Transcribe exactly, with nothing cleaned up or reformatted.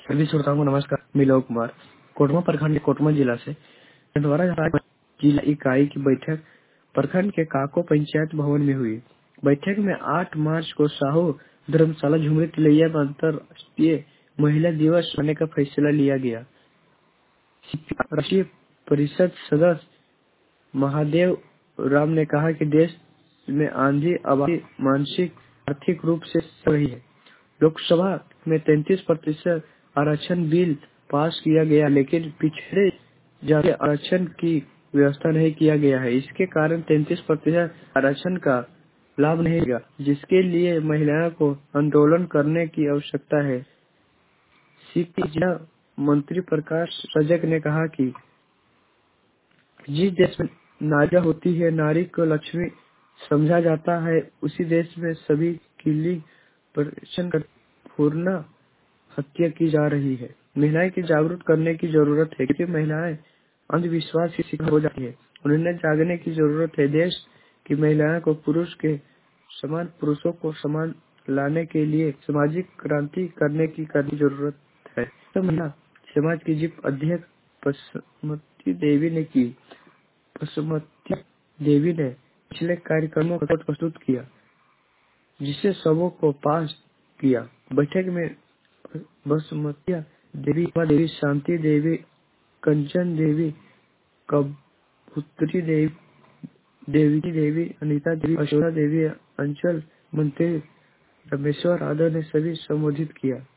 सभी श्रोताओं को नमस्कार। मैं लोक कुमार कोटमा प्रखंड के कोटमा जिला से द्वारा जिला इकाई की बैठक प्रखंड के काको पंचायत भवन में हुई। बैठक में आठ मार्च को साहू धर्मशाला झुमरी तिलैया में अंतर्राष्ट्रीय महिला दिवस मनाने का फैसला लिया गया। राष्ट्रीय परिषद सदस्य महादेव राम ने कहा कि देश में आंधी आबादी मानसिक आर्थिक रूप से सड़ रही है। लोकसभा में तैंतीस प्रतिशत आरक्षण बिल पास किया गया, लेकिन पिछड़े जाति आरक्षण की व्यवस्था नहीं किया गया है। इसके कारण तैंतीस प्रतिशत आरक्षण का लाभ नहीं मिलेगा, जिसके लिए महिलाओं को आंदोलन करने की आवश्यकता है। सीपी जिला मंत्री प्रकाश रजक ने कहा कि जिस देश में नारियां होती है, नारी को लक्ष्मी समझा जाता है, उसी देश में सभी की लिंग परीक्षण कर पूर्ण हत्या की जा रही है। महिलाएं की जागरूक करने की जरूरत है, क्योंकि महिलाएं अंधविश्वास की शिकार हो जाती है। उन्हें जागने की जरूरत है। देश की महिलाओं को पुरुष के समान, पुरुषों को समान लाने के लिए सामाजिक क्रांति करने की करनी जरूरत है। तो महिला समाज की जिप अध्यक्ष पशुमती देवी ने की पशुमती देवी ने पिछले कार्यक्रमों का रिपोर्ट प्रस्तुत किया, जिसे सबों को पास किया। बैठक में बसुमतिया देवी, उमा देवी, शांति देवी, कंचन देवी, कबूतरी देवी, देवी देवी, अनीता देवी, अशोका देवी, अंचल मंत्री रमेश्वर यादव ने सभी संबोधित किया।